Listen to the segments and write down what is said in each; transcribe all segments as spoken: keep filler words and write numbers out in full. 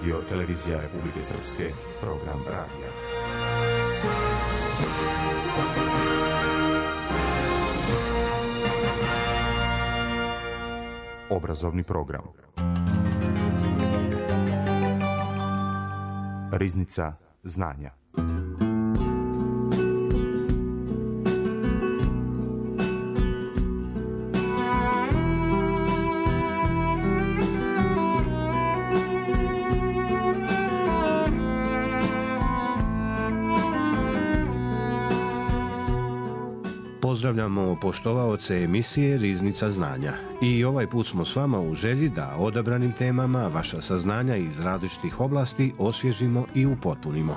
Radio Televizija Republike Srpske, program radija. Obrazovni program. Riznica znanja. Pozdravljamo poštovaoce emisije Riznica znanja. I ovaj put smo s vama u želji da odabranim temama vaša saznanja iz različitih oblasti osvježimo i upotpunimo.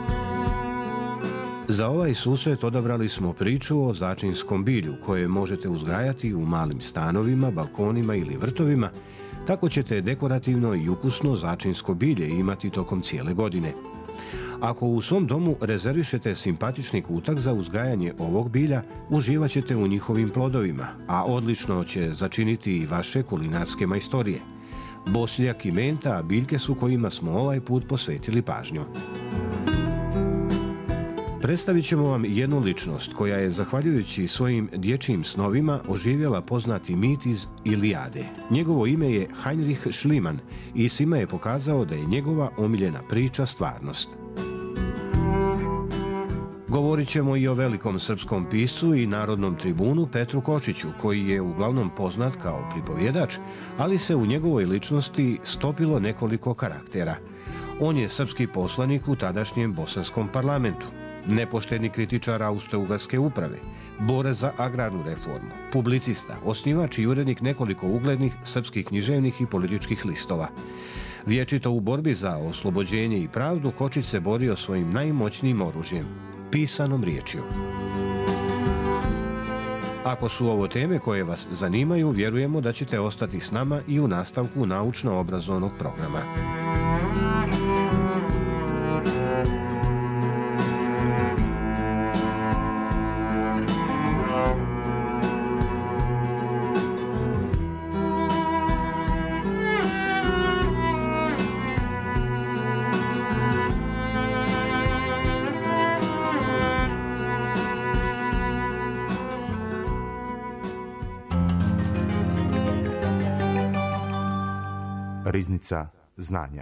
Za ovaj susret odabrali smo priču o začinskom bilju koje možete uzgajati u malim stanovima, balkonima ili vrtovima. Tako ćete dekorativno i ukusno začinsko bilje imati tokom cijele godine. Ako u svom domu rezervišete simpatični kutak za uzgajanje ovog bilja, uživat ćete u njihovim plodovima, a odlično će začiniti i vaše kulinarske majstorije. Bosiljak i menta biljke su kojima smo ovaj put posvetili pažnju. Predstavit ćemo vam jednu ličnost koja je, zahvaljujući svojim dječjim snovima, oživjela poznati mit iz Ilijade. Njegovo ime je Heinrich Schliemann i svima je pokazao da je njegova omiljena priča stvarnost. Govorit ćemo i o velikom srpskom piscu i narodnom tribunu Petru Kočiću, koji je uglavnom poznat kao pripovjedač, ali se u njegovoj ličnosti stopilo nekoliko karaktera. On je srpski poslanik u tadašnjem bosanskom parlamentu, nepošteni kritičar Austro-Ugarske uprave, borac za agrarnu reformu, publicista, osnivač i urednik nekoliko uglednih srpskih književnih i političkih listova. Vječito u borbi za oslobođenje i pravdu Kočić se borio svojim najmoćnijim oružjem, pisanom riječju. Ako su ovo teme koje vas zanimaju, vjerujemo da ćete ostati s nama i u nastavku naučno-obrazovnog programa. Riznica znanja.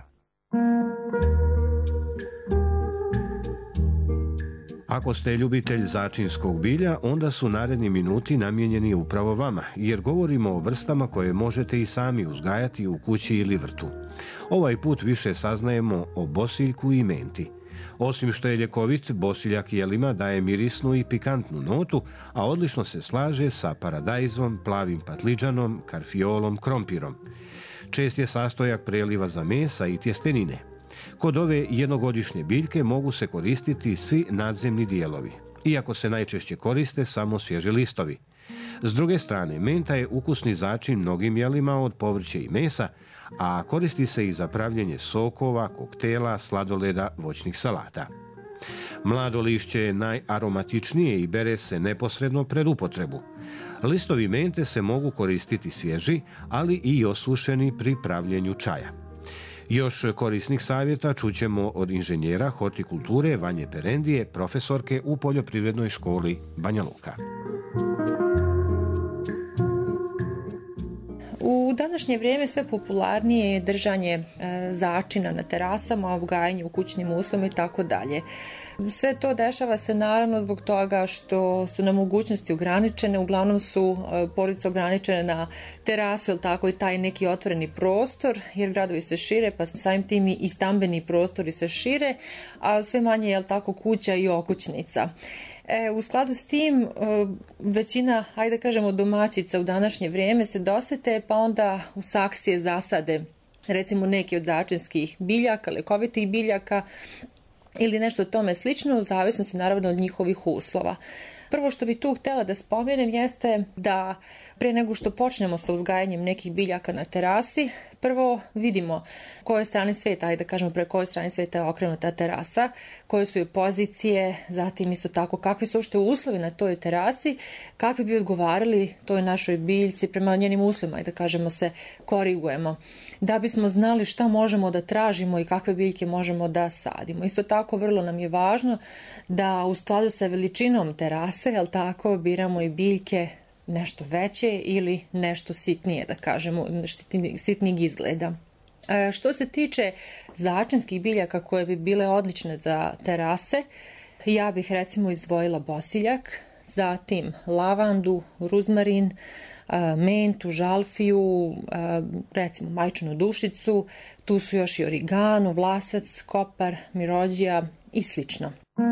Ako ste ljubitelj začinskog bilja, onda su naredni minuti namijenjeni upravo vama, jer govorimo o vrstama koje možete i sami uzgajati u kući ili vrtu. Ovaj put više saznajemo o bosiljku i menti. Osim što je ljekovit, bosiljak jelima daje mirisnu i pikantnu notu, a odlično se slaže sa paradajzom, plavim patliđanom, karfiolom, krompirom. Čest je sastojak preliva za mesa i tjestenine. Kod ove jednogodišnje biljke mogu se koristiti svi nadzemni dijelovi, iako se najčešće koriste samo svježi listovi. S druge strane, menta je ukusni začin mnogim jelima od povrća i mesa, a koristi se i za pravljenje sokova, koktela, sladoleda, voćnih salata. Mlado lišće je najaromatičnije i bere se neposredno pred upotrebu. Listovi mente se mogu koristiti svježi, ali i osušeni pri pravljenju čaja. Još korisnih savjeta čućemo od inženjera hortikulture Vanje Perendije, profesorke u Poljoprivrednoj školi Banja Luka. U današnje vrijeme sve popularnije je držanje e, začina na terasama, uzgajanje u kućnim uslovima i tako dalje. Sve to dešava se naravno zbog toga što su nam mogućnosti ograničene, uglavnom su e, porodice ograničene na terasu, ili tako, i taj neki otvoreni prostor, jer gradovi se šire, pa samim tim i stambeni prostori se šire, a sve manje je, tako, kuća i okućnica. E, u skladu s tim, e, većina, ajde kažemo, domaćica u današnje vrijeme se dosete, pa onda u saksije zasade recimo neki od začinskih biljaka, lekovitih biljaka ili nešto tome slično, u zavisnosti naravno od njihovih uslova. Prvo što bih tu htjela da spomenem jeste da pre nego što počnemo sa uzgajanjem nekih biljaka na terasi, prvo vidimo koje strane sveta, ajde da kažemo pre koje strane sveta je okrenuta terasa, koje su joj pozicije, zatim isto tako kakvi su uopšte uslovi na toj terasi, kakvi bi odgovarali toj našoj biljci prema njenim uslovima, ajde da kažemo se korigujemo, da bismo znali šta možemo da tražimo i kakve biljke možemo da sadimo. Isto tako vrlo nam je važno da u skladu sa veličinom terase, jel tako, biramo i biljke nešto veće ili nešto sitnije, da kažemo, sitnijeg izgleda. E, što se tiče začinskih biljaka koje bi bile odlične za terase, ja bih recimo izdvojila bosiljak, zatim lavandu, ruzmarin, mentu, žalfiju, recimo majčinu dušicu, tu su još i origano, vlasac, kopar, mirođija i slično.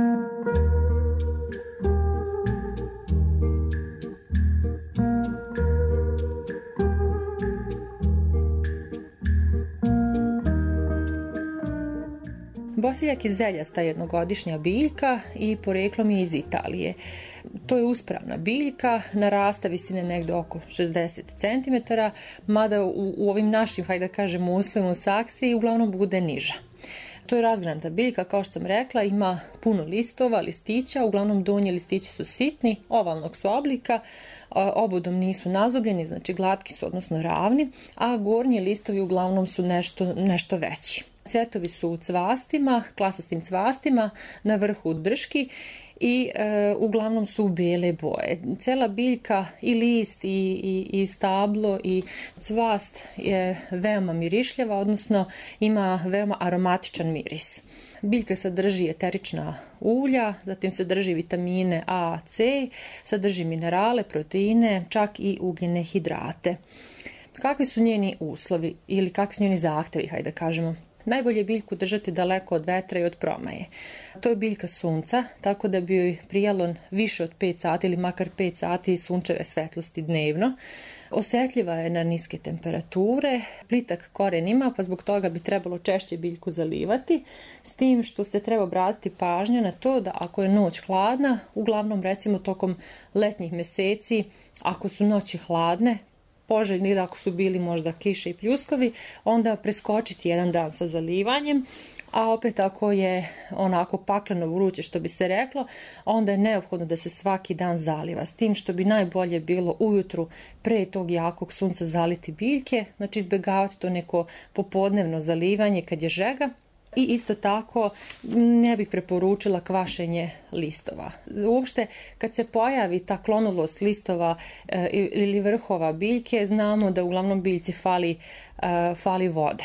Bosiljak je zeljasta jednogodišnja biljka i poreklom je iz Italije. To je uspravna biljka, narasta visine negde oko šezdeset centimetara, mada u, u ovim našim, hajde da kažemo, uslovima u Saksiji uglavnom bude niža. To je razgranata biljka, kao što sam rekla, ima puno listova, listića, uglavnom donji listići su sitni, ovalnog su oblika, obodom nisu nazubljeni, znači glatki su, odnosno ravni, a gornji listovi uglavnom su nešto, nešto veći. Cvetovi su u cvastima, klasastim cvastima, na vrhu drški i e, uglavnom su bele boje. Cela biljka i list i, i, i stablo i cvast je veoma mirišljava, odnosno ima veoma aromatičan miris. Biljka sadrži eterična ulja, zatim sadrži vitamine A, C, sadrži minerale, proteine, čak i ugljene hidrate. Kakvi su njeni uslovi ili kakvi su njeni zahtevi, hajde da kažemo? Najbolje je biljku držati daleko od vetra i od promaje. To je biljka sunca, tako da bi joj prijalo više od pet sati ili makar pet sati sunčeve svetlosti dnevno. Osetljiva je na niske temperature, plitak koren ima, pa zbog toga bi trebalo češće biljku zalivati, s tim što se treba obratiti pažnja na to da ako je noć hladna, uglavnom recimo tokom letnjih meseci, ako su noći hladne, poželjni ili ako su bili možda kiše i pljuskovi, onda preskočiti jedan dan sa zalivanjem, a opet ako je onako pakleno vruće što bi se reklo, onda je neophodno da se svaki dan zaliva, s tim što bi najbolje bilo ujutru pre tog jakog sunca zaliti biljke, znači izbjegavati to neko popodnevno zalivanje kad je žega. I isto tako ne bih preporučila kvašenje listova. Uopšte kad se pojavi ta klonulost listova e, ili vrhova biljke, znamo da uglavnom biljci fali, e, fali vode.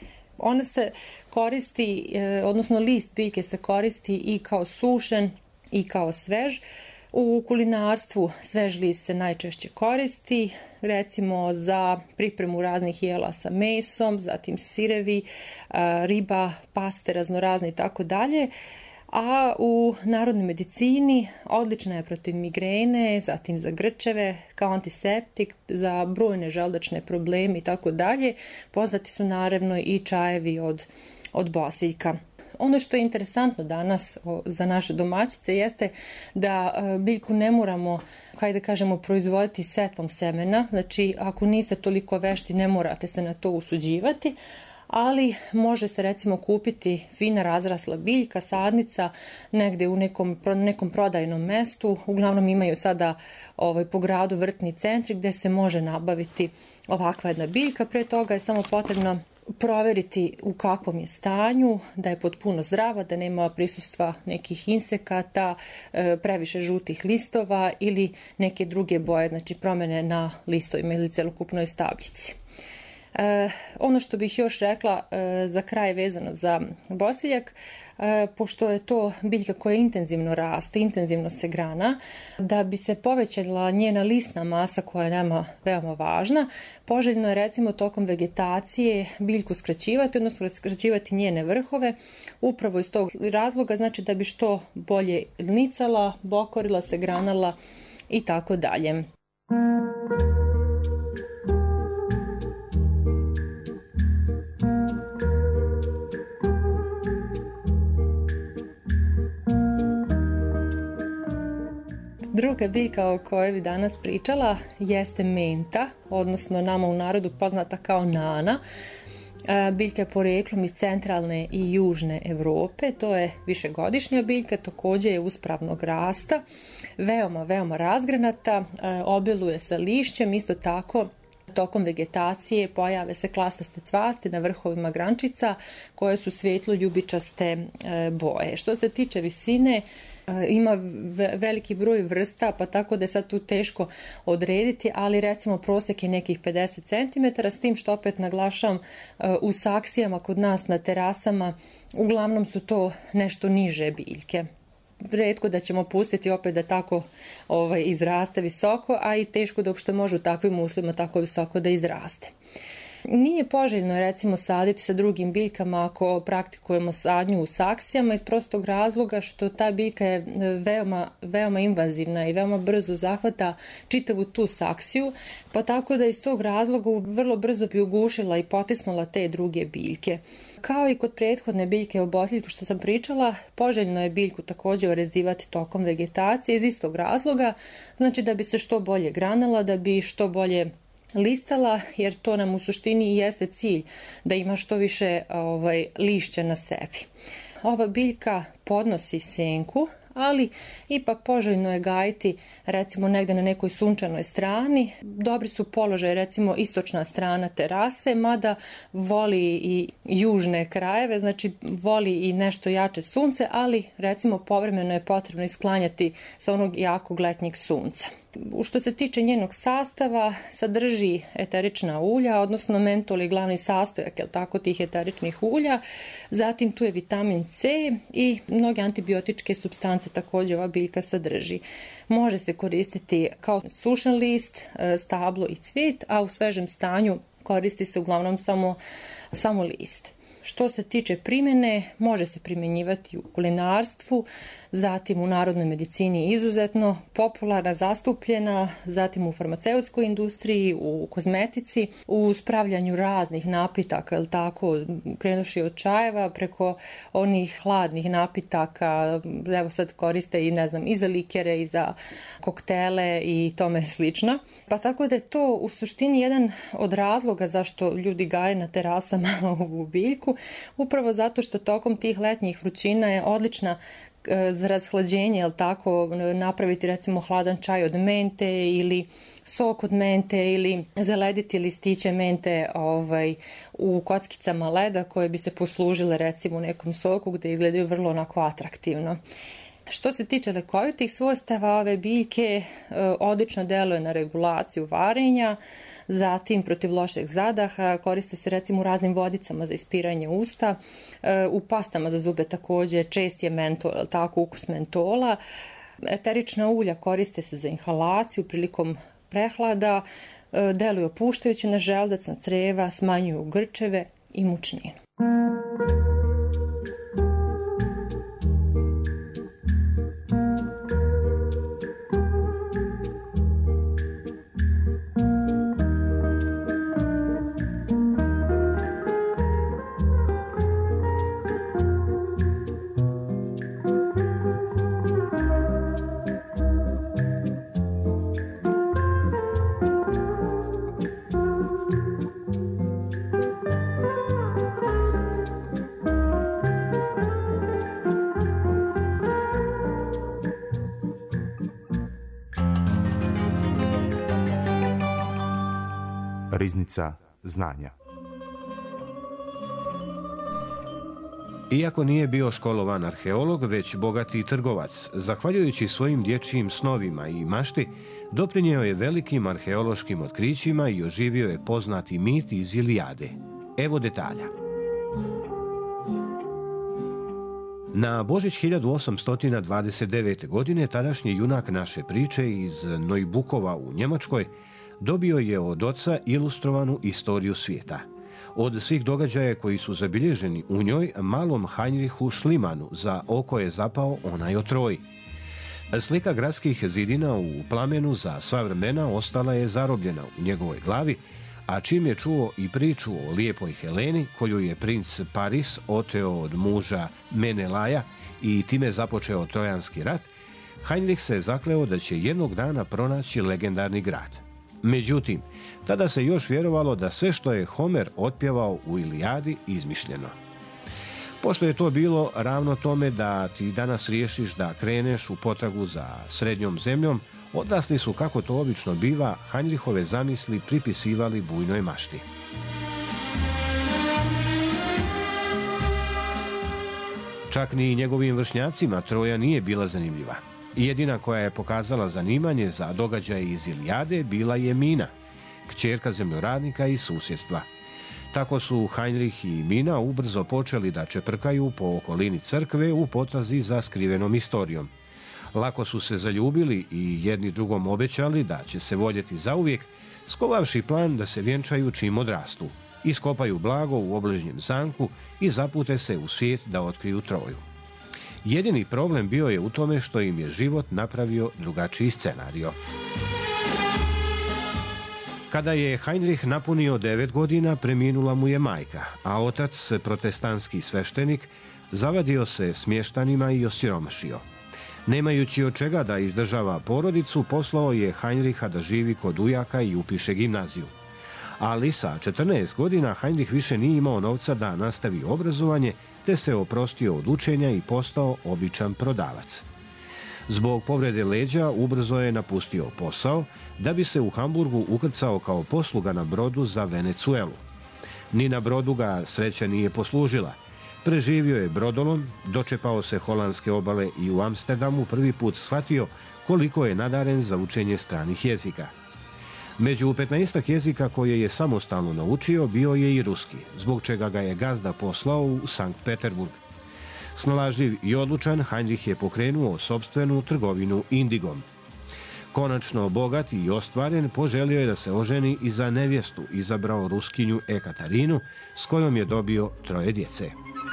Ona se koristi, e, odnosno list biljke se koristi i kao sušen i kao svež. U kulinarstvu svež list se najčešće koristi, recimo za pripremu raznih jela sa mesom, zatim sirevi, riba, paste raznorazne i tako dalje. A u narodnoj medicini odlična je protiv migrene, zatim za grčeve, kao antiseptik, za brojne želudačne probleme i tako dalje. Poznati su naravno i čajevi od, od bosiljka. Ono što je interesantno danas za naše domaćice jeste da biljku ne moramo, hajde da kažemo, proizvoditi setvom semena. Znači, ako niste toliko vešti, ne morate se na to usuđivati, ali može se recimo kupiti fina razrasla biljka, sadnica, negde u nekom, nekom prodajnom mestu. Uglavnom imaju sada ovaj, po gradu vrtni centri gde se može nabaviti ovakva jedna biljka. Pre toga je samo potrebno proveriti u kakvom je stanju, da je potpuno zdrava, da nema prisustva nekih insekata, previše žutih listova ili neke druge boje, znači promene na listovima ili celokupnoj stabljici. E, ono što bih još rekla e, za kraj vezano za bosiljak, e, pošto je to biljka koja intenzivno raste, intenzivno se grana, da bi se povećala njena listna masa koja je nama veoma važna, poželjno je recimo tokom vegetacije biljku skraćivati, odnosno skraćivati njene vrhove, upravo iz tog razloga, znači da bi što bolje nicala, bokorila se, granala i tako dalje. Druga biljka o kojoj bi danas pričala jeste menta, odnosno nama u narodu poznata kao nana. Biljka je poreklom iz centralne i južne Evrope, to je višegodišnja biljka, također je uspravnog rasta, veoma, veoma razgranata, obiluje sa lišćem, isto tako tokom vegetacije pojave se klastaste cvasti na vrhovima grančica koje su svetlo ljubičaste boje. Što se tiče visine, ima veliki broj vrsta, pa tako da je sad tu teško odrediti, ali recimo prosjek je nekih pedeset centimetara, s tim što opet naglašam u saksijama kod nas na terasama uglavnom su to nešto niže biljke. Retko da ćemo pustiti opet da tako ovaj, izraste visoko, a i teško da uopšte može u takvim uslovima tako visoko da izraste. Nije poželjno recimo saditi sa drugim biljkama ako praktikujemo sadnju u saksijama iz prostog razloga što ta biljka je veoma, veoma invazivna i veoma brzo zahvata čitavu tu saksiju, pa tako da iz tog razloga vrlo brzo bi ugušila i potisnula te druge biljke. Kao i kod prethodne biljke o bosiljku što sam pričala, poželjno je biljku također orezivati tokom vegetacije iz istog razloga, znači da bi se što bolje granala, da bi što bolje listala, jer to nam u suštini i jeste cilj, da ima što više ovaj, lišća na sebi. Ova biljka podnosi senku, ali ipak poželjno je gajiti recimo negde na nekoj sunčanoj strani. Dobri su položaj recimo istočna strana terase, mada voli i južne krajeve, znači voli i nešto jače sunce, ali recimo povremeno je potrebno isklanjati sa onog jakog letnjeg sunca. Što se tiče njenog sastava, sadrži eterična ulja, odnosno mentol je glavni sastojak, jel tako, tih eteričnih ulja. Zatim tu je vitamin C i mnoge antibiotičke supstance također ova biljka sadrži. Može se koristiti kao sušen list, stablo i cvijet, a u svežem stanju koristi se uglavnom samo, samo list. Što se tiče primjene, može se primjenjivati u kulinarstvu, zatim u narodnoj medicini izuzetno popularna, zastupljena, zatim u farmaceutskoj industriji, u kozmetici, u spravljanju raznih napitaka, jel tako, krenuši od čajeva preko onih hladnih napitaka, evo sad koriste i ne znam, i za likere, i za koktele i tome slično. Pa tako da je to u suštini jedan od razloga zašto ljudi gaje na terasama ovu biljku, upravo zato što tokom tih letnjih vrućina je odlična za rashlađenje, jel tako, napraviti recimo hladan čaj od mente ili sok od mente ili zalediti listiće mente ovaj, u kockicama leda koje bi se poslužile recimo u nekom soku gde izgledaju vrlo onako atraktivno. Što se tiče lekovitih svojstava ove biljke, odlično deluje na regulaciju varenja, zatim protiv lošeg zadaha, koriste se recimo u raznim vodicama za ispiranje usta, u pastama za zube također čest je mentol, tako ukus mentola. Eterična ulja koriste se za inhalaciju prilikom prehlada, deluju opuštajuće na želudac, na creva, smanjuju grčeve i mučninu. Riznica znanja. Iako nije bio školovan arheolog, već bogati trgovac, zahvaljujući svojim dječjim snovima i mašti, doprinjeo je velikim arheološkim otkrićima i oživio je poznati mit iz Ilijade. Evo detalja. Na Božić hiljadu osamsto dvadeset devete. godine tadašnji junak naše priče iz Neubukova u Njemačkoj dobio je od oca ilustrovanu istoriju svijeta. Od svih događaja koji su zabilježeni u njoj, malom Heinrichu Schliemanu za oko je zapao onaj o Troji. Slika gradskih zidina u plamenu za sva vremena ostala je zarobljena u njegovoj glavi, a čim je čuo i priču o lijepoj Heleni, koju je princ Paris oteo od muža Menelaja i time započeo Trojanski rat, Heinrich se zakleo da će jednog dana pronaći legendarni grad. Međutim, tada se još vjerovalo da sve što je Homer otpjevao u Ilijadi izmišljeno. Pošto je to bilo ravno tome da ti danas riješiš da kreneš u potragu za srednjom zemljom, odrasli su, kako to obično biva, Heinrichove zamisli pripisivali bujnoj mašti. Čak ni njegovim vršnjacima Troja nije bila zanimljiva. Jedina koja je pokazala zanimanje za događaje iz Ilijade bila je Mina, kćerka zemljoradnika iz susjedstva. Tako su Heinrich i Mina ubrzo počeli da čeprkaju po okolini crkve u potrazi za skrivenom istorijom. Lako su se zaljubili i jedni drugom obećali da će se voljeti zauvijek, skovavši plan da se vjenčaju čim odrastu, iskopaju blago u obližnjem zamku i zapute se u svijet da otkriju Troju. Jedini problem bio je u tome što im je život napravio drugačiji scenario. Kada je Heinrich napunio devet godina, preminula mu je majka, a otac, protestantski sveštenik, zavadio se smještanima i osiromašio. Nemajući od čega da izdržava porodicu, poslao je Heinricha da živi kod ujaka i upiše gimnaziju. Ali sa četrnaest godina Heinrich više nije imao novca da nastavi obrazovanje, te se oprostio od učenja i postao običan prodavac. Zbog povrede leđa ubrzo je napustio posao, da bi se u Hamburgu ukrcao kao posluga na brodu za Venecuelu. Ni na brodu ga sreća nije poslužila. Preživio je brodolom, dočepao se holandske obale i u Amsterdamu prvi put shvatio koliko je nadaren za učenje stranih jezika. Među petnaestak jezika koje je samostalno naučio bio je i ruski, zbog čega ga je gazda poslao u Sankt Peterburg. Snalažljiv i odlučan, Heinrich je pokrenuo sopstvenu trgovinu indigom. Konačno bogat i ostvaren, poželio je da se oženi i za nevjestu izabrao Ruskinju Ekaterinu, s kojom je dobio troje djece.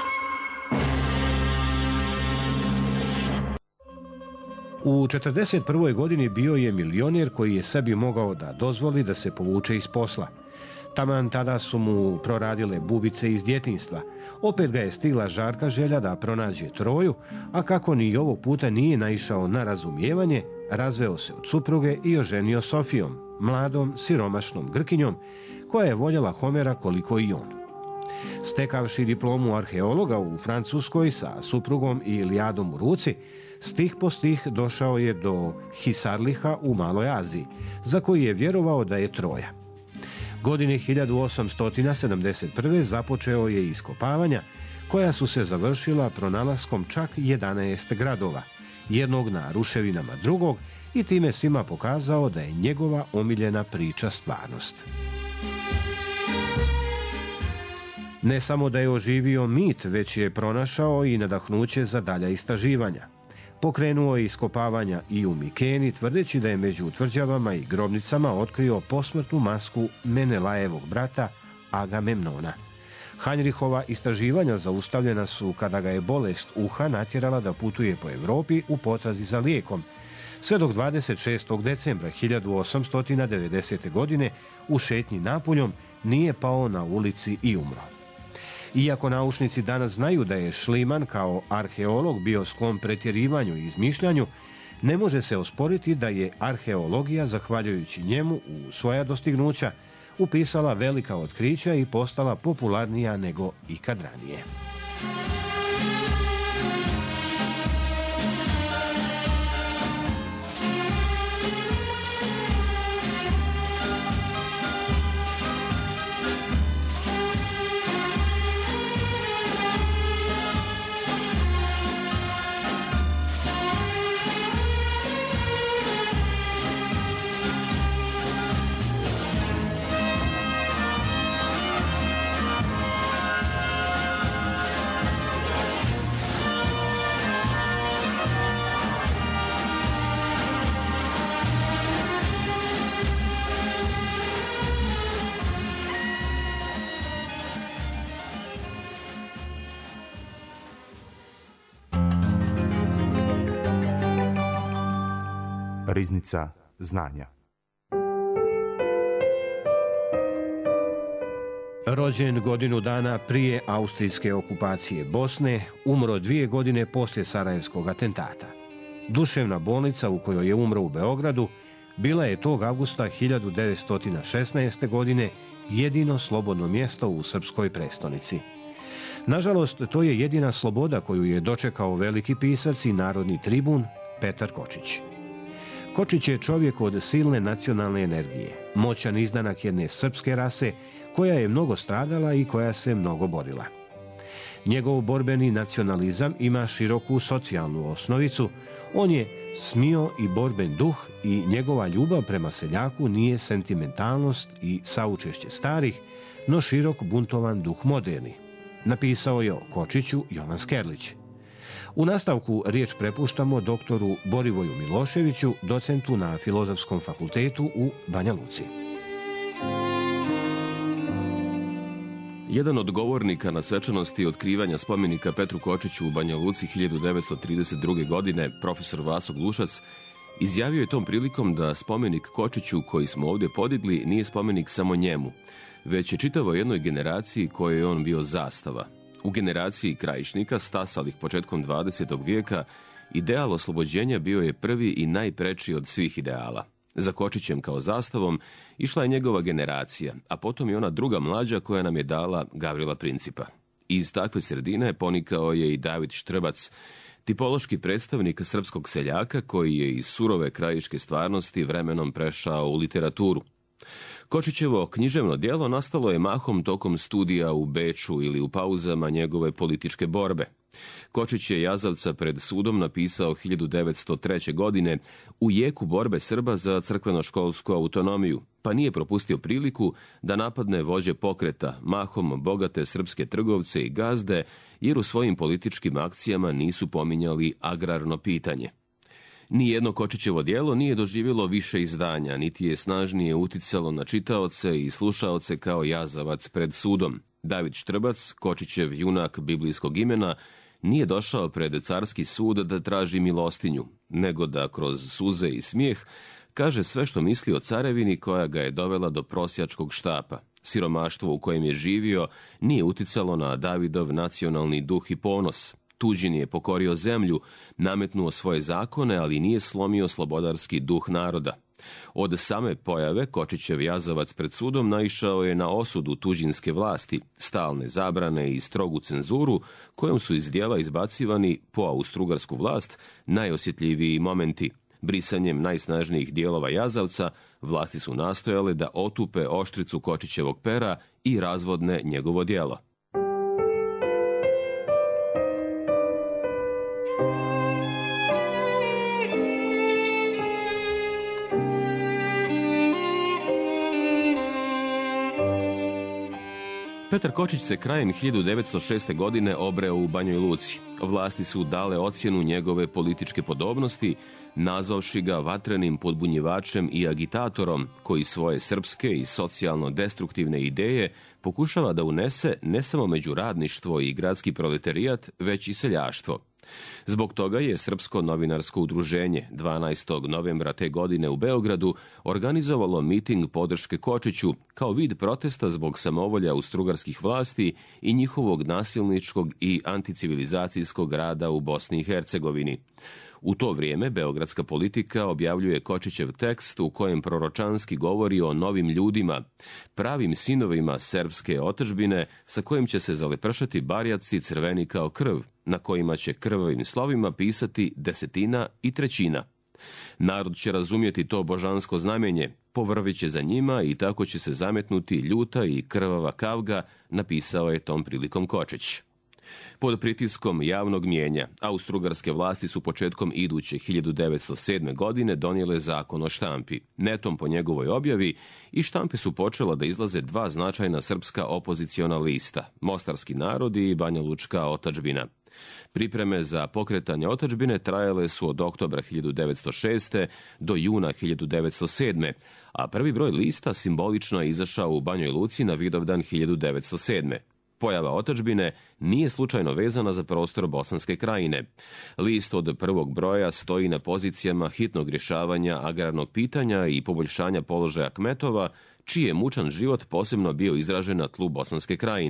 U četrdeset prvoj godini bio je milioner koji je sebi mogao da dozvoli da se povuče iz posla. Taman tada su mu proradile bubice iz djetinjstva. Opet ga je stigla žarka želja da pronađe Troju, a kako ni ovog puta nije naišao na razumijevanje, razveo se od supruge i oženio Sofijom, mladom, siromašnom Grkinjom, koja je voljela Homera koliko i on. Stekavši diplomu arheologa u Francuskoj sa suprugom i Ilijadom u ruci, stih po stih došao je do Hisarliha u Maloj Aziji, za koji je vjerovao da je Troja. Godine hiljadu osamsto sedamdeset prve započeo je iskopavanja, koja su se završila pronalaskom čak jedanaest gradova, jednog na ruševinama drugog, i time svima pokazao da je njegova omiljena priča stvarnost. Ne samo da je oživio mit, već je pronašao i nadahnuće za dalja istraživanja. Pokrenuo je iskopavanja i u Mikeni, tvrdeći da je među tvrđavama i grobnicama otkrio posmrtnu masku Menelajevog brata Agamemnona. Heinrichova istraživanja zaustavljena su kada ga je bolest uha natjerala da putuje po Europi u potrazi za lijekom, sve dok dvadeset šestog decembra hiljadu osamsto devedesete. godine u šetnji Napuljom nije pao na ulici i umro. Iako naučnici danas znaju da je Schliemann kao arheolog bio sklon pretjerivanju i izmišljanju, ne može se osporiti da je arheologija, zahvaljujući njemu u svoja dostignuća, upisala velika otkrića i postala popularnija nego ikad ranije. Riznica znanja. Rođen godinu dana prije austrijske okupacije Bosne, umro dvije godine poslije Sarajevskog atentata. Duševna bolnica u kojoj je umro u Beogradu bila je tog avgusta hiljadu devetsto šesnaeste. godine jedino slobodno mjesto u srpskoj prestonici. Nažalost, to je jedina sloboda koju je dočekao veliki pisac i narodni tribun Petar Kočić. Kočić je čovjek od silne nacionalne energije, moćan izdanak jedne srpske rase koja je mnogo stradala i koja se mnogo borila. Njegov borbeni nacionalizam ima široku socijalnu osnovicu, on je smio i borben duh i njegova ljubav prema seljaku nije sentimentalnost i saučešće starih, no širok buntovan duh moderni. Napisao je o Kočiću Jovan Skerlić. U nastavku riječ prepuštamo doktoru Borivoju Miloševiću, docentu na Filozofskom fakultetu u Banja Luci. Jedan od govornika na svečanosti otkrivanja spomenika Petru Kočiću u Banja Luci hiljadu devetsto trideset druge. godine, profesor Vaso Glušac, izjavio je tom prilikom da spomenik Kočiću koji smo ovdje podigli nije spomenik samo njemu, već je čitavo jednoj generaciji kojoj je on bio zastava. U generaciji krajišnika, stasalih početkom dvadesetog vijeka, ideal oslobođenja bio je prvi i najpreči od svih ideala. Za Kočićem kao zastavom išla je njegova generacija, a potom i ona druga mlađa koja nam je dala Gavrila Principa. Iz takve sredine ponikao je i David Štrbac, tipološki predstavnik srpskog seljaka koji je iz surove krajiške stvarnosti vremenom prešao u literaturu. Kočićevo književno djelo nastalo je mahom tokom studija u Beču ili u pauzama njegove političke borbe. Kočić je Jazavca pred sudom napisao hiljadu devetsto treće. godine u jeku borbe Srba za crkveno-školsku autonomiju, pa nije propustio priliku da napadne vođe pokreta, mahom bogate srpske trgovce i gazde, jer u svojim političkim akcijama nisu pominjali agrarno pitanje. Nijedno Kočićevo djelo nije doživjelo više izdanja, niti je snažnije uticalo na čitaoce i slušaoce kao Jazavac pred sudom. David Štrbac, Kočićev junak biblijskog imena, nije došao pred carski sud da traži milostinju, nego da kroz suze i smijeh kaže sve što misli o carevini koja ga je dovela do prosjačkog štapa. Siromaštvo u kojem je živio nije uticalo na Davidov nacionalni duh i ponos. Tuđin je pokorio zemlju, nametnuo svoje zakone, ali nije slomio slobodarski duh naroda. Od same pojave Kočićev Jazavac pred sudom naišao je na osudu tuđinske vlasti, stalne zabrane i strogu cenzuru, kojom su iz djela izbacivani, po austrougarsku vlast, najosjetljiviji momenti. Brisanjem najsnažnijih dijelova Jazavca, vlasti su nastojale da otupe oštricu Kočićevog pera i razvodne njegovo djelo. Petar Kočić se krajem hiljadu devetsto šeste. godine obreo u Banjoj Luci. Vlasti su dale ocjenu njegove političke podobnosti, nazvavši ga vatrenim podbunjivačem i agitatorom koji svoje srpske i socijalno destruktivne ideje pokušava da unese ne samo među radništvo i gradski proletarijat, već i seljaštvo. Zbog toga je Srpsko novinarsko udruženje dvanaestog novembra te godine u Beogradu organizovalo miting podrške Kočiću kao vid protesta zbog samovolja austrougarskih vlasti i njihovog nasilničkog i anticivilizacijskog rada u Bosni i Hercegovini. U to vrijeme beogradska politika objavljuje Kočićev tekst u kojem proročanski govori o novim ljudima, pravim sinovima srpske otadžbine sa kojim će se zalepršati barjaci crveni kao krv, na kojima će krvavim slovima pisati desetina i trećina. Narod će razumjeti to božansko znamenje, povrvit će za njima i tako će se zametnuti ljuta i krvava kavga, napisao je tom prilikom Kočić. Pod pritiskom javnog mijenja, austrougarske vlasti su početkom iduće hiljadu devetsto sedme. godine donijele zakon o štampi. Netom po njegovoj objavi i štampe su počela da izlaze dva značajna srpska opoziciona lista, Mostarski narod i Banjalučka otadžbina. Pripreme za pokretanje otadžbine trajale su od oktobra hiljadu devetsto šeste. do juna hiljadu devetsto sedme. a prvi broj lista simbolično je izašao u Banjoj Luci na Vidovdan hiljadu devetsto sedme. Pojava otadžbine nije slučajno vezana za prostor Bosanske krajine. List od prvog broja stoji na pozicijama hitnog rješavanja agrarnog pitanja i poboljšanja položaja kmetova, čiji je mučan život posebno bio izražen na tlu Bosanske krajine.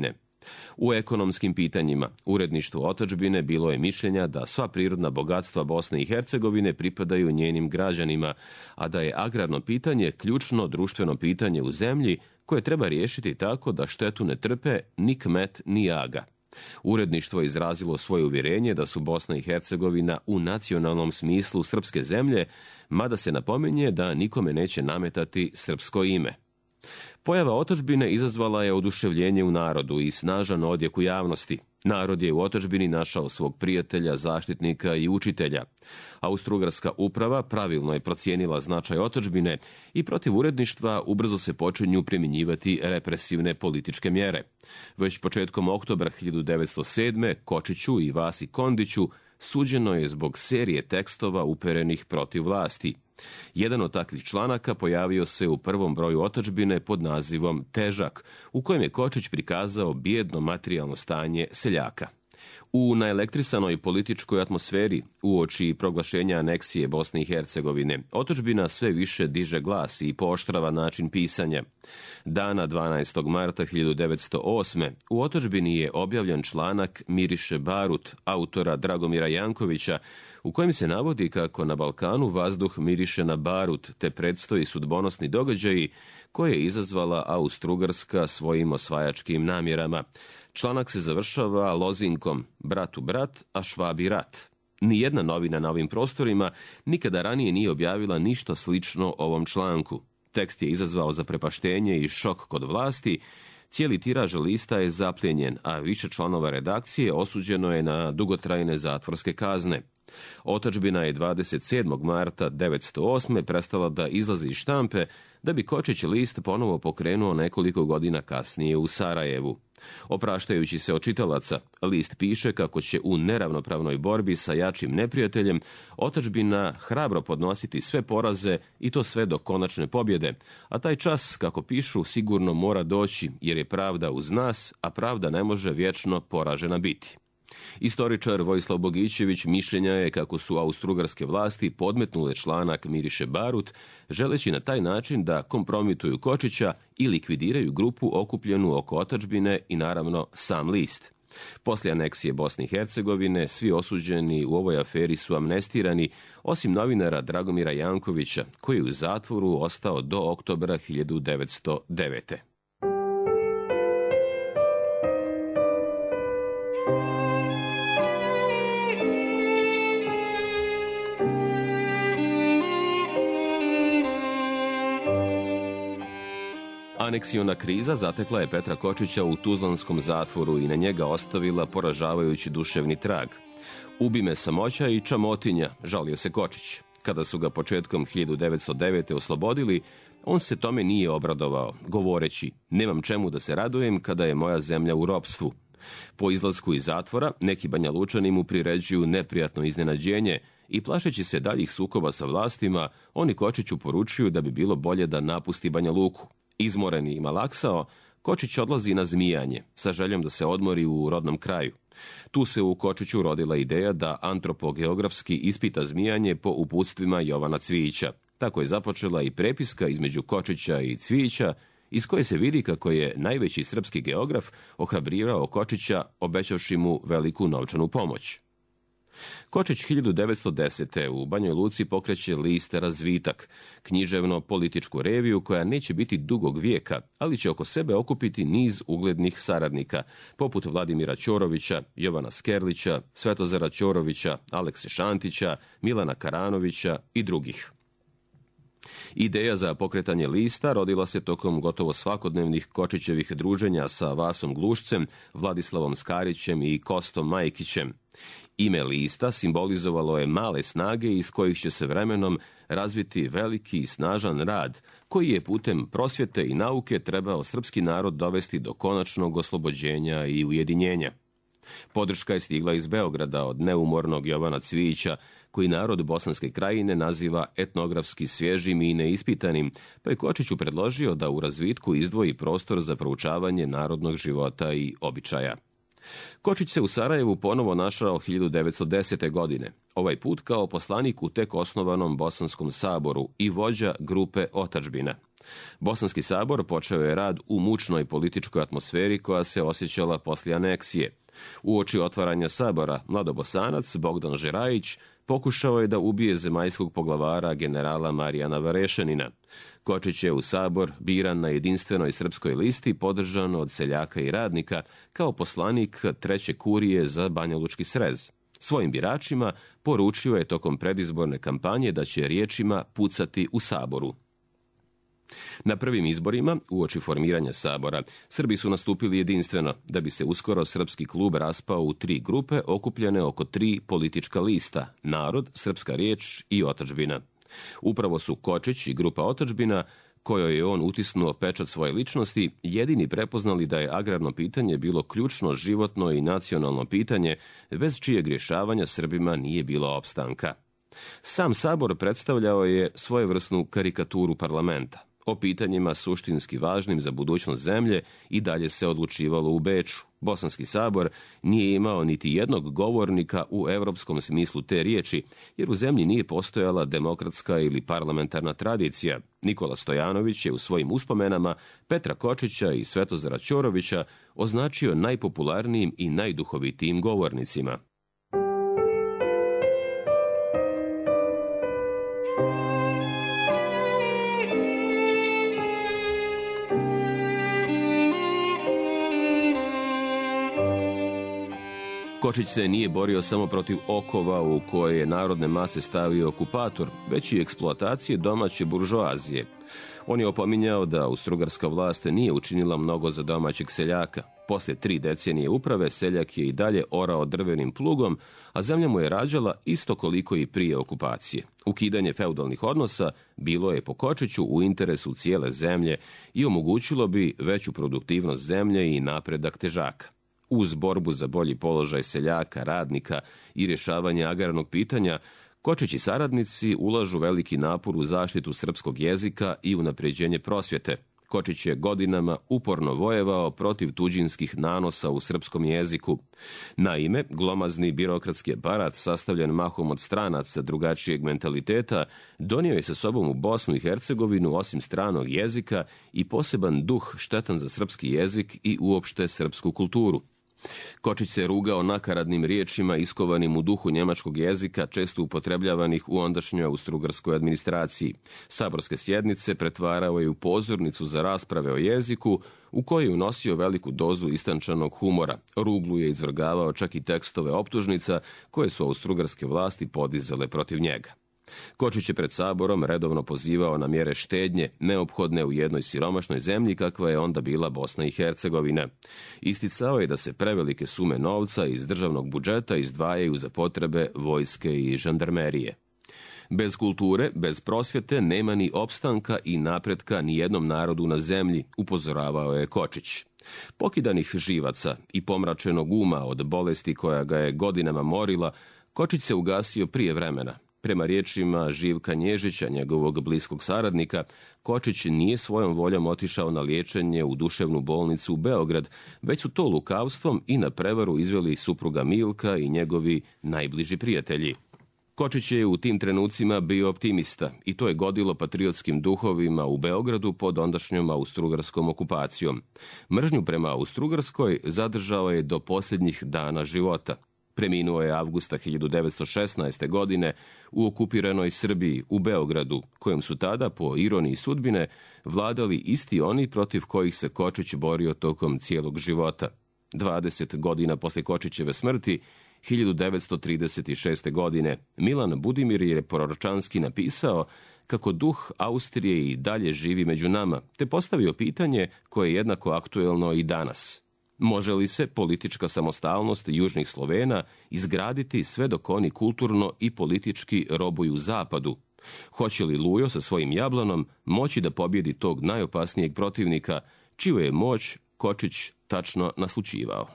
U ekonomskim pitanjima, uredništvo Otadžbine bilo je mišljenja da sva prirodna bogatstva Bosne i Hercegovine pripadaju njenim građanima, a da je agrarno pitanje ključno društveno pitanje u zemlji koje treba riješiti tako da štetu ne trpe ni kmet ni aga. Uredništvo je izrazilo svoje uvjerenje da su Bosna i Hercegovina u nacionalnom smislu srpske zemlje, mada se napominje da nikome neće nametati srpsko ime. Pojava Otadžbine izazvala je oduševljenje u narodu i snažan odjek u javnosti. Narod je u Otadžbini našao svog prijatelja, zaštitnika i učitelja. Austrougarska uprava pravilno je procijenila značaj Otadžbine i protiv uredništva ubrzo se počinju primjenjivati represivne političke mjere. Već početkom oktobra hiljadu devetsto sedme. Kočiću i Vasi Kondiću suđeno je zbog serije tekstova uperenih protiv vlasti. Jedan od takvih članaka pojavio se u prvom broju Otadžbine pod nazivom Težak, u kojem je Kočić prikazao bijedno materijalno stanje seljaka. U naelektrisanoj političkoj atmosferi, uoči proglašenja aneksije Bosne i Hercegovine, Otadžbina sve više diže glas i pooštrava način pisanja. Dana dvanaestog marta hiljadu devetsto osme. u Otadžbini je objavljen članak Miriše Barut, autora Dragomira Jankovića, u kojem se navodi kako na Balkanu vazduh miriše na barut, te predstoji sudbonosni događaji koje je izazvala Austrougarska svojim osvajačkim namjerama. Članak se završava lozinkom brat u brat, a Švabi rat. Nijedna novina na ovim prostorima nikada ranije nije objavila ništa slično ovom članku. Tekst je izazvao zaprepaštenje i šok kod vlasti. Cijeli tiraž lista je zaplijenjen, a više članova redakcije osuđeno je na dugotrajne zatvorske kazne. Otadžbina je dvadeset sedmog marta devetsto osme. prestala da izlazi iz štampe, da bi Kočić list ponovo pokrenuo nekoliko godina kasnije u Sarajevu. Opraštajući se od čitalaca, list piše kako će u neravnopravnoj borbi sa jačim neprijateljem Otadžbina hrabro podnositi sve poraze i to sve do konačne pobjede, a taj čas, kako pišu, sigurno mora doći jer je pravda uz nas, a pravda ne može vječno poražena biti. Istoričar Vojislav Bogićević mišljenja je kako su austrougarske vlasti podmetnule članak Miriše Barut, želeći na taj način da kompromituju Kočića i likvidiraju grupu okupljenu oko Otadžbine i naravno sam list. Poslije aneksije Bosne i Hercegovine svi osuđeni u ovoj aferi su amnestirani, osim novinara Dragomira Jankovića, koji je u zatvoru ostao do oktobra hiljadu devetsto devete. Aneksiona kriza zatekla je Petra Kočića u tuzlanskom zatvoru i na njega ostavila poražavajući duševni trag. Ubi me samoća i čamotinja, žalio se Kočić. Kada su ga početkom hiljadu devetsto devete. oslobodili, on se tome nije obradovao, govoreći: nemam čemu da se radujem kada je moja zemlja u ropstvu. Po izlasku iz zatvora, neki Banjalučani mu priređuju neprijatno iznenađenje i plašeći se daljih sukoba sa vlastima, oni Kočiću poručuju da bi bilo bolje da napusti Banja Luku. Izmoreni i malaksao, Kočić odlazi na zmijanje, sa željom da se odmori u rodnom kraju. Tu se u Kočiću rodila ideja da antropogeografski ispita zmijanje po uputstvima Jovana Cvijića. Tako je započela i prepiska između Kočića i Cvijića, iz koje se vidi kako je najveći srpski geograf ohrabrirao Kočića, obećavši mu veliku novčanu pomoć. Kočić hiljadu devetsto desete. u Banjoj Luci pokreće list Razvitak, književno-političku reviju koja neće biti dugog vijeka, ali će oko sebe okupiti niz uglednih saradnika, poput Vladimira Ćorovića, Jovana Skerlića, Svetozara Ćorovića, Alekse Šantića, Milana Karanovića i drugih. Ideja za pokretanje lista rodila se tokom gotovo svakodnevnih Kočićevih druženja sa Vasom Glušcem, Vladislavom Skarićem i Kostom Majkićem. Ime lista simbolizovalo je male snage iz kojih će se vremenom razviti veliki i snažan rad, koji je putem prosvjete i nauke trebao srpski narod dovesti do konačnog oslobođenja i ujedinjenja. Podrška je stigla iz Beograda od neumornog Jovana Cvijića, koji narod Bosanske krajine naziva etnografski svježim i neispitanim, pa je Kočiću predložio da u Razvitku izdvoji prostor za proučavanje narodnog života i običaja. Kočić se u Sarajevu ponovo našao hiljadu devetsto desete. godine, ovaj put kao poslanik u tek osnovanom Bosanskom saboru i vođa grupe Otadžbina. Bosanski sabor počeo je rad u mučnoj političkoj atmosferi koja se osjećala poslije aneksije. Uoči otvaranja sabora, mladobosanac Bogdan Žerajić pokušao je da ubije zemaljskog poglavara generala Marijana Varešanina. Kočić je u sabor biran na jedinstvenoj srpskoj listi, podržan od seljaka i radnika, kao poslanik treće kurije za Banjalučki srez. Svojim biračima poručio je tokom predizborne kampanje da će riječima pucati u saboru. Na prvim izborima, uoči formiranja sabora, Srbi su nastupili jedinstveno, da bi se uskoro srpski klub raspao u tri grupe okupljene oko tri politička lista: Narod, Srpska riječ i Otadžbina. Upravo su Kočić i grupa Otadžbina, kojoj je on utisnuo pečat svoje ličnosti, jedini prepoznali da je agrarno pitanje bilo ključno životno i nacionalno pitanje, bez čijeg rješavanja Srbima nije bilo opstanka. Sam sabor predstavljao je svojevrsnu karikaturu parlamenta. O pitanjima suštinski važnim za budućnost zemlje i dalje se odlučivalo u Beču. Bosanski sabor nije imao niti jednog govornika u evropskom smislu te riječi, jer u zemlji nije postojala demokratska ili parlamentarna tradicija. Nikola Stojanović je u svojim uspomenama Petra Kočića i Svetozara Ćorovića označio najpopularnijim i najduhovitijim govornicima. Kočić se nije borio samo protiv okova u koje je narodne mase stavio okupator, već i eksploatacije domaće buržoazije. On je opominjao da austrougarska vlast nije učinila mnogo za domaćeg seljaka. Poslije tri decenije uprave, seljak je i dalje orao drvenim plugom, a zemlja mu je rađala isto koliko i prije okupacije. Ukidanje feudalnih odnosa bilo je po Kočiću u interesu cijele zemlje i omogućilo bi veću produktivnost zemlje i napredak težaka. Uz borbu za bolji položaj seljaka, radnika i rješavanje agrarnog pitanja, Kočić i saradnici ulažu veliki napor u zaštitu srpskog jezika i unapređenje prosvjete. Kočić je godinama uporno vojevao protiv tuđinskih nanosa u srpskom jeziku. Naime, glomazni birokratski aparat, sastavljen mahom od stranaca drugačijeg mentaliteta, donio je sa sobom u Bosnu i Hercegovinu osim stranog jezika i poseban duh štetan za srpski jezik i uopšte srpsku kulturu. Kočić se rugao nakaradnim riječima iskovanim u duhu njemačkog jezika, često upotrebljavanih u ondašnjoj austrougarskoj administraciji. Saborske sjednice pretvarao je u pozornicu za rasprave o jeziku, u kojoj je unosio veliku dozu istančanog humora. Ruglu je izvrgavao čak i tekstove optužnica koje su austrougarske vlasti podizale protiv njega. Kočić je pred saborom redovno pozivao na mjere štednje, neophodne u jednoj siromašnoj zemlji kakva je onda bila Bosna i Hercegovina. Isticao je da se prevelike sume novca iz državnog budžeta izdvajaju za potrebe vojske i žandarmerije. Bez kulture, bez prosvjete nema ni opstanka i napretka ni jednom narodu na zemlji, upozoravao je Kočić. Pokidanih živaca i pomračenog uma od bolesti koja ga je godinama morila, Kočić se ugasio prije vremena. Prema riječima Živka Nježića, njegovog bliskog saradnika, Kočić nije svojom voljom otišao na liječenje u duševnu bolnicu u Beograd, već su to lukavstvom i na prevaru izveli supruga Milka i njegovi najbliži prijatelji. Kočić je u tim trenucima bio optimista i to je godilo patriotskim duhovima u Beogradu pod ondašnjom austrougarskom okupacijom. Mržnju prema Austrougarskoj zadržao je do posljednjih dana života. Preminuo je avgusta hiljadu devetsto šesnaeste. godine u okupiranoj Srbiji u Beogradu, kojom su tada, po ironiji sudbine, vladali isti oni protiv kojih se Kočić borio tokom cijelog života. dvadeset godina posle Kočićeve smrti, hiljadu devetsto trideset šeste. godine, Milan Budimir je proročanski napisao kako duh Austrije i dalje živi među nama, te postavio pitanje koje je jednako aktuelno i danas. Može li se politička samostalnost južnih Slovena izgraditi sve dok oni kulturno i politički robuju zapadu? Hoće li Lujo sa svojim Jablanom moći da pobjedi tog najopasnijeg protivnika, čiju je moć Kočić tačno naslućivao?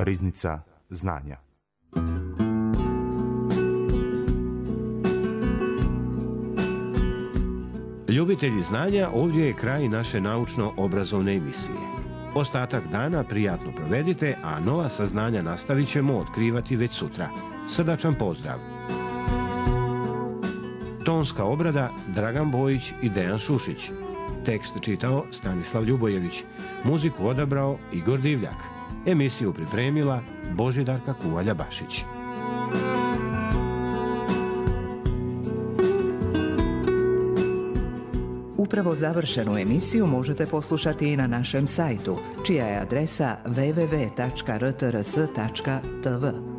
Riznica znanja. Ljubitelji znanja, ovdje je kraj naše naučno-obrazovne emisije. Ostatak dana prijatno provedite, a nova saznanja nastavit ćemo otkrivati već sutra. Srdačan pozdrav! Tonska obrada Dragan Bojić i Dejan Šušić. Tekst čitao Stanislav Ljubojević. Muziku odabrao Igor Divljak. Emisiju pripremila Božidarka Kuvalja-Bašić. Upravo završenu emisiju možete poslušati i na našem sajtu, čija je adresa w w w tačka r t r s tačka t v.